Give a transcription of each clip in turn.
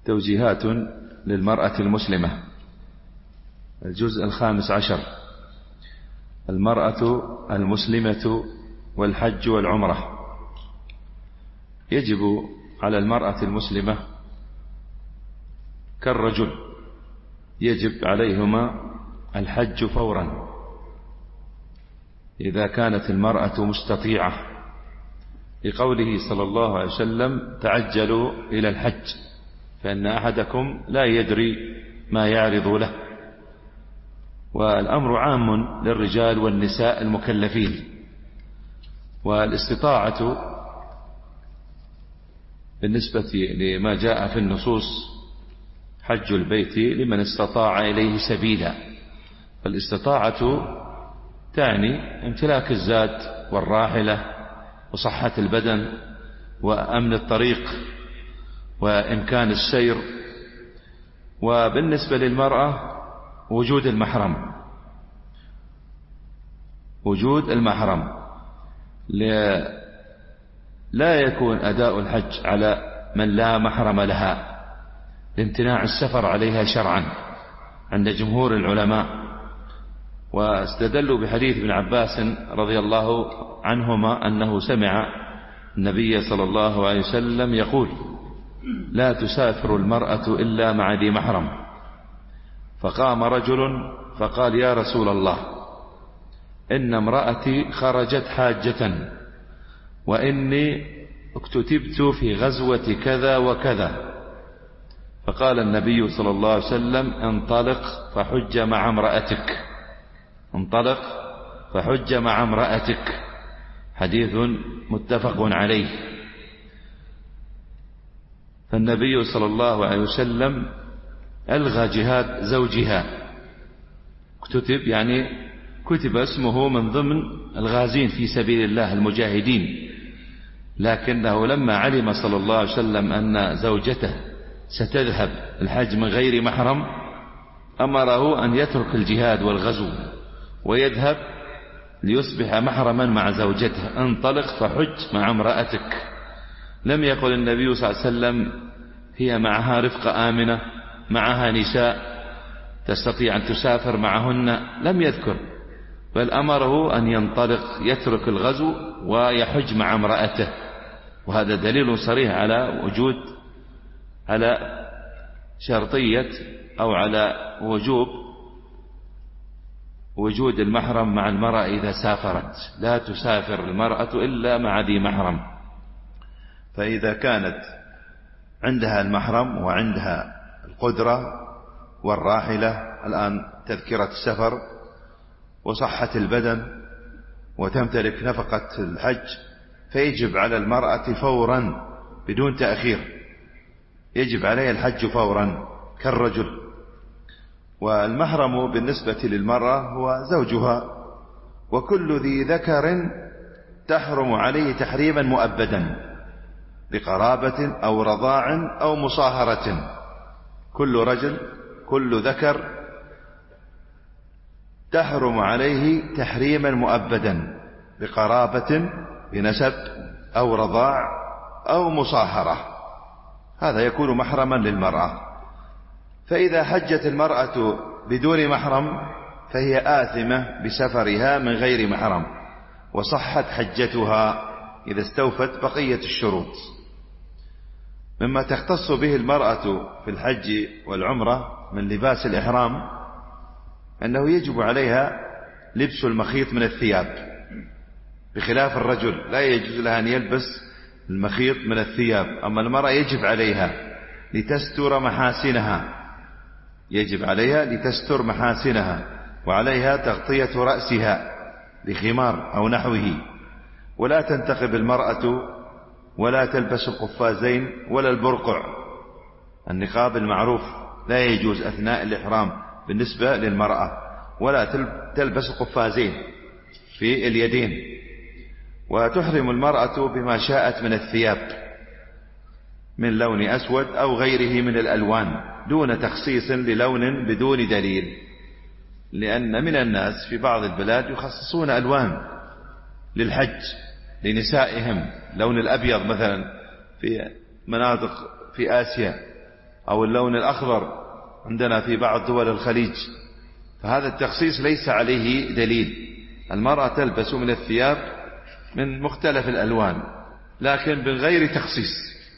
توجيهات للمرأة المسلمة. الجزء 15. المرأة المسلمة والحج والعمرة. يجب على المرأة المسلمة كالرجل يجب عليهما الحج فورا إذا كانت المرأة مستطيعة، لقوله صلى الله عليه وسلم: تعجلوا إلى الحج فإن أحدكم لا يدري ما يعرض له. والأمر عام للرجال والنساء المكلفين. والاستطاعة بالنسبة لما جاء في النصوص حج البيت لمن استطاع إليه سبيلا. فالاستطاعة تعني امتلاك الزاد والراحلة وصحة البدن وأمن الطريق وإمكان السير. وبالنسبة للمرأة وجود المحرم، وجود المحرم. لا يكون أداء الحج على من لا محرم لها لامتناع السفر عليها شرعا عند جمهور العلماء. واستدلوا بحديث ابن عباس رضي الله عنهما أنه سمع النبي صلى الله عليه وسلم يقول: لا تسافر المرأة إلا مع ذي محرم. فقام رجل فقال: يا رسول الله، إن امرأتي خرجت حاجة وإني اكتتبت في غزوة كذا وكذا. فقال النبي صلى الله عليه وسلم: انطلق فحج مع امرأتك، انطلق فحج مع امرأتك. حديث متفق عليه. فالنبي صلى الله عليه وسلم ألغى جهاد زوجها، اكتتب يعني كتب اسمه من ضمن الغازين في سبيل الله المجاهدين، لكنه لما علم صلى الله عليه وسلم أن زوجته ستذهب الحج من غير محرم أمره أن يترك الجهاد والغزو ويذهب ليصبح محرما مع زوجته. انطلق فحج مع امرأتك. لم يقل النبي صلى الله عليه وسلم هي معها رفقة آمنة، معها نساء تستطيع أن تسافر معهن، لم يذكر، بل أمره أن ينطلق يترك الغزو ويحج مع امرأته. وهذا دليل صريح على شرطية أو على وجود المحرم مع المرأة إذا سافرت. لا تسافر المرأة إلا مع ذي محرم. فإذا كانت عندها المحرم وعندها القدرة والراحلة، الآن تذكرة السفر وصحة البدن وتمتلك نفقة الحج، فيجب على المرأة فورا بدون تأخير، يجب عليها الحج فورا كالرجل. والمحرم بالنسبة للمرأة هو زوجها، وكل ذي ذكر تحرم عليه تحريما مؤبدا بقرابة أو رضاع أو مصاهرة. كل رجل، كل ذكر تحرم عليه تحريما مؤبدا بقرابة بنسب أو رضاع أو مصاهرة، هذا يكون محرما للمرأة. فإذا حجت المرأة بدون محرم فهي آثمة بسفرها من غير محرم، وصحت حجتها إذا استوفت بقية الشروط. مما تختص به المرأة في الحج والعمرة من لباس الإحرام أنه يجب عليها لبس المخيط من الثياب، بخلاف الرجل لا يجوز لها أن يلبس المخيط من الثياب. أما المرأة يجب عليها لتستر محاسنها، يجب عليها لتستر محاسنها، وعليها تغطية رأسها بخمار أو نحوه. ولا تنتقب المرأة ولا تلبس القفازين ولا البرقع. النقاب المعروف لا يجوز أثناء الإحرام بالنسبة للمرأة، ولا تلبس القفازين في اليدين. وتحرم المرأة بما شاءت من الثياب من لون أسود أو غيره من الألوان دون تخصيص للون بدون دليل، لأن من الناس في بعض البلاد يخصصون ألوان للحج لنسائهم، لون الأبيض مثلا في مناطق في آسيا أو اللون الأخضر عندنا في بعض دول الخليج، فهذا التخصيص ليس عليه دليل. المرأة تلبس من الثياب من مختلف الألوان لكن بغير تخصيص.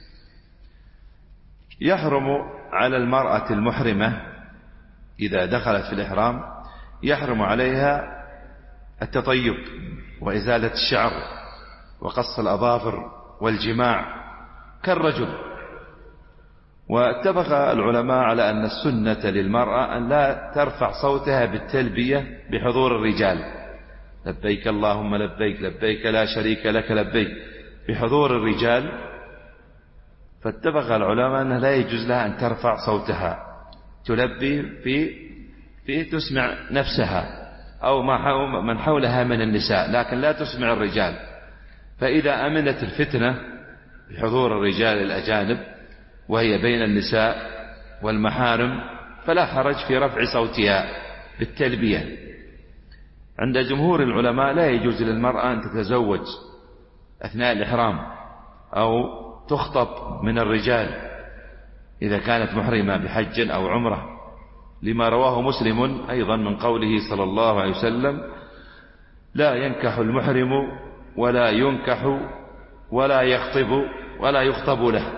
يحرم على المرأة المحرمة إذا دخلت في الإحرام يحرم عليها التطيب وإزالة الشعر وقص الأظافر والجماع كالرجل. واتفق العلماء على أن السنة للمرأة أن لا ترفع صوتها بالتلبية بحضور الرجال، لبيك اللهم لبيك لبيك لا شريك لك لبيك، بحضور الرجال. فاتفق العلماء أنه لا يجوز لها أن ترفع صوتها تلبي في تسمع نفسها أو من حولها من النساء، لكن لا تسمع الرجال. فإذا أمنت الفتنة بحضور الرجال الأجانب وهي بين النساء والمحارم فلا حرج في رفع صوتها بالتلبية. عند جمهور العلماء لا يجوز للمرأة أن تتزوج أثناء الإحرام أو تخطب من الرجال إذا كانت محرمة بحج أو عمرة، لما رواه مسلم أيضا من قوله صلى الله عليه وسلم: لا ينكح المحرم ولا ينكح ولا يخطب ولا يخطب له.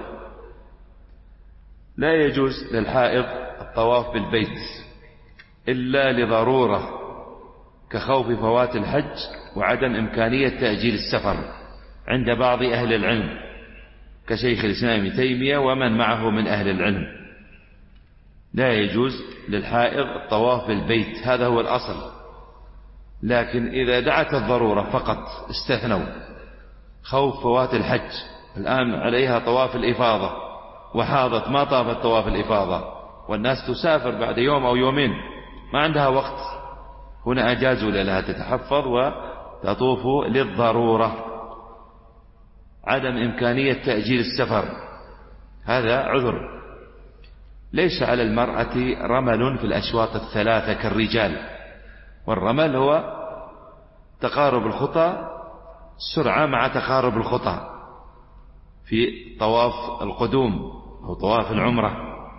لا يجوز للحائض الطواف بالبيت إلا لضرورة كخوف فوات الحج وعدم إمكانية تأجيل السفر عند بعض أهل العلم كشيخ الإسلام ابن تيمية ومن معه من أهل العلم. لا يجوز للحائض الطواف بالبيت، هذا هو الأصل. لكن إذا دعت الضرورة فقط استثنوا خوف فوات الحج. الآن عليها طواف الإفاضة وحاضت ما طافت طواف الإفاضة والناس تسافر بعد يوم أو يومين ما عندها وقت، هنا أجازوا لها تتحفظ وتطوف للضرورة، عدم إمكانية تأجيل السفر، هذا عذر. ليس على المرأة رمل في الأشواط الثلاثة كالرجال، والرمل هو تقارب الخطى، سرعة مع تقارب الخطى في طواف القدوم أو طواف العمرة.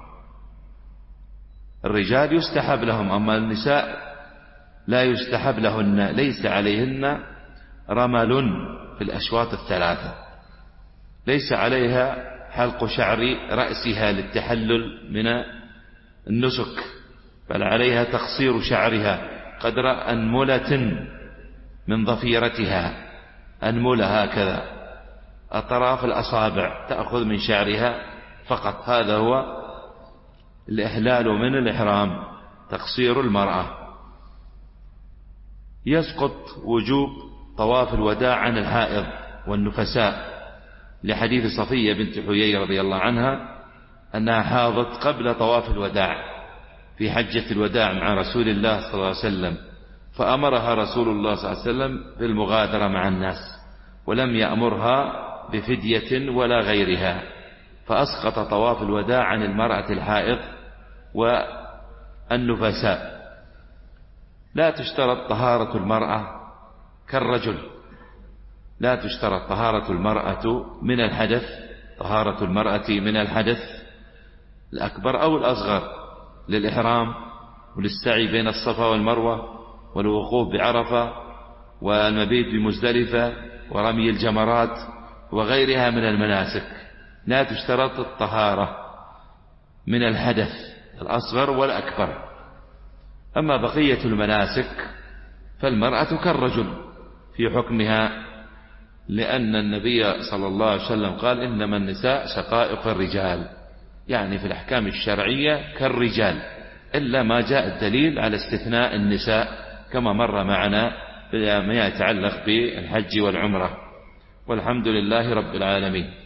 الرجال يستحب لهم، أما النساء لا يستحب لهن، ليس عليهن رمل في الأشواط الثلاثة، ليس عليها حلق شعر رأسها للتحلل من النسك، بل عليها تقصير شعرها قدر أنملة من ضفيرتها، أنملة هكذا أطراف الأصابع تأخذ من شعرها فقط، هذا هو الإحلال من الإحرام، تقصير المرأة. يسقط وجوب طواف الوداع عن الحائض والنفساء لحديث صفية بنت حيي رضي الله عنها أنها حاضت قبل طواف الوداع في حجة الوداع مع رسول الله صلى الله عليه وسلم، فأمرها رسول الله صلى الله عليه وسلم بالمغادرة مع الناس ولم يأمرها بفدية ولا غيرها، فأسقط طواف الوداع عن المرأة الحائض والنفساء. لا تشترط طهارة المرأة كالرجل، لا تشترط طهارة المرأة من الحدث، طهارة المرأة من الحدث الأكبر أو الأصغر للإحرام وللسعي بين الصفا والمروة والوقوف بعرفة والمبيت بمزدلفة ورمي الجمرات وغيرها من المناسك. لا تشترط الطهارة من الحدث الأصغر والأكبر. أما بقية المناسك فالمرأة كالرجل في حكمها، لأن النبي صلى الله عليه وسلم قال: إنما النساء شقائق الرجال، يعني في الأحكام الشرعية كالرجال، إلا ما جاء الدليل على استثناء النساء كما مر معنا ما يتعلق بالحج والعمرة. والحمد لله رب العالمين.